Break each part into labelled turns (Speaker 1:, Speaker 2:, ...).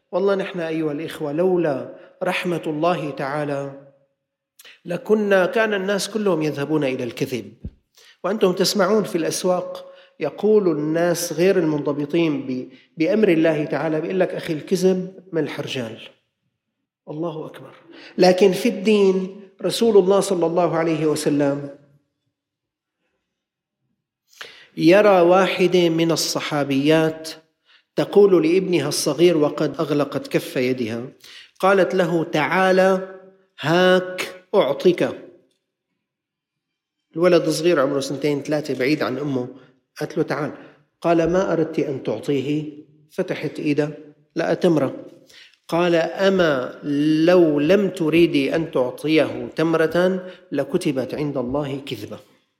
Speaker 1: والله نحن أيها الإخوة لولا رحمة الله تعالى كان الناس كلهم يذهبون إلى الكذب. وأنتم تسمعون في الأسواق يقول الناس غير المنضبطين بأمر الله تعالى، بيقول لك أخي الكذب ملح رجال. الله أكبر. لكن في الدين رسول الله صلى الله عليه وسلم يرى واحدة من الصحابيات تقول لابنها الصغير وقد أغلقت كف يدها، قالت له: تعال هاك أعطيك. الولد صغير عمره 2-3 بعيد عن أمه، قالت له: تعال. قال: ما أردت أن تعطيه؟ فتحت إيده لقى تمرة. قال: أما لو لم تريدي أن تعطيه تمرة لكتبت عند الله كذبة.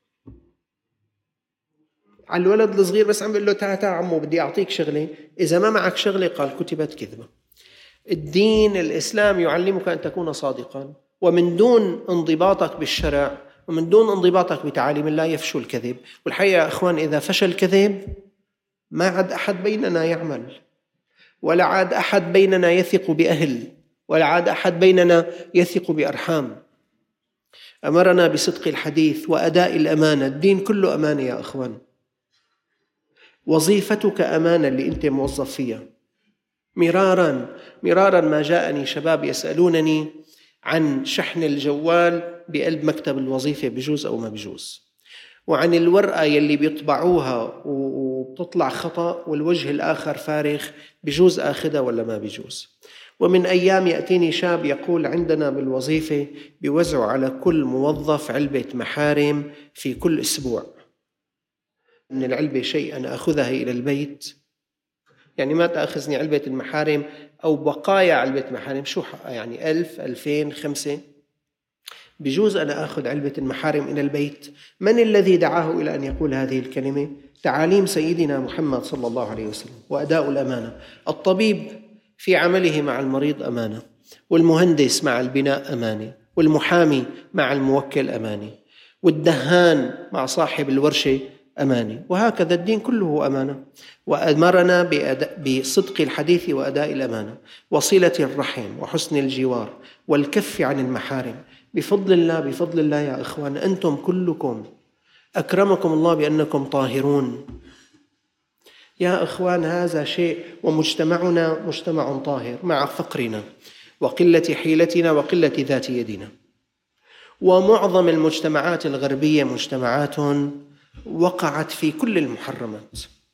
Speaker 1: على الولد الصغير بس عم بيقول له: تعال عمو بدي أعطيك شغلة، إذا ما معك شغلة قال كتبت كذبة. الدين الإسلام يعلمك أن تكون صادقا، ومن دون انضباطك بالشرع ومن دون انضباطك بتعاليم الله يفشل الكذب. والحقيقة يا أخوان إذا فشل الكذب ما عاد أحد بيننا يعمل، ولا عاد أحد بيننا يثق بأهل، ولا عاد أحد بيننا يثق بأرحام. أمرنا بصدق الحديث وأداء الأمانة. الدين كله أمانة يا أخوان. وظيفتك أمانة اللي أنت موظف فيها. مرارا ما جاءني شباب يسألونني عن شحن الجوال بقلب مكتب الوظيفة بجوز أو ما بجوز، وعن الورقة يلي بيطبعوها وبتطلع خطأ والوجه الآخر فارغ بجوز آخذها ولا ما بجوز. ومن أيام يأتيني شاب يقول: عندنا بالوظيفة بيوزعوا على كل موظف علبة محارم في كل أسبوع. من العلبة شيء أنا أخذها إلى البيت، يعني ما تأخذني علبة المحارم أو بقايا علبة محارم، شو حقها يعني 1000 2000 5؟ بجوز أنا أخذ علبة المحارم إلى البيت. من الذي دعاه إلى أن يقول هذه الكلمة؟ تعاليم سيدنا محمد صلى الله عليه وسلم وأداء الأمانة. الطبيب في عمله مع المريض أمانة، والمهندس مع البناء أمانة، والمحامي مع الموكل أمانة، والدهان مع صاحب الورشة أمانة، وهكذا الدين كله أمانة. وأمرنا بصدق الحديث وأداء الأمانة، وصلة الرحم، وحسن الجوار، والكف عن المحارم. بفضل الله يا إخوان أنتم كلكم أكرمكم الله بأنكم طاهرون يا إخوان. هذا شيء. ومجتمعنا مجتمع طاهر مع فقرنا وقلة حيلتنا وقلة ذات يدنا. ومعظم المجتمعات الغربية مجتمعات وقعت في كل المحرمات.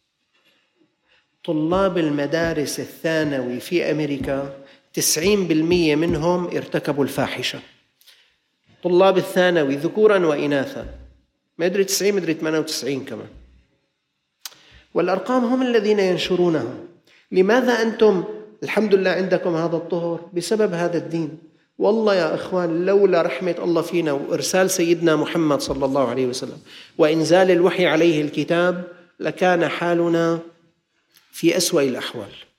Speaker 1: طلاب المدارس الثانوي في أمريكا 90% منهم ارتكبوا الفاحشة. طلاب الثانوي ذكورا وإناثا، ما أدري 90 ما أدري 98 كمان، والأرقام هم الذين ينشرونها. لماذا أنتم الحمد لله عندكم هذا الطهر؟ بسبب هذا الدين. والله يا أخوان لولا رحمة الله فينا وإرسال سيدنا محمد صلى الله عليه وسلم وإنزال الوحي عليه الكتاب لكان حالنا في أسوأ الأحوال.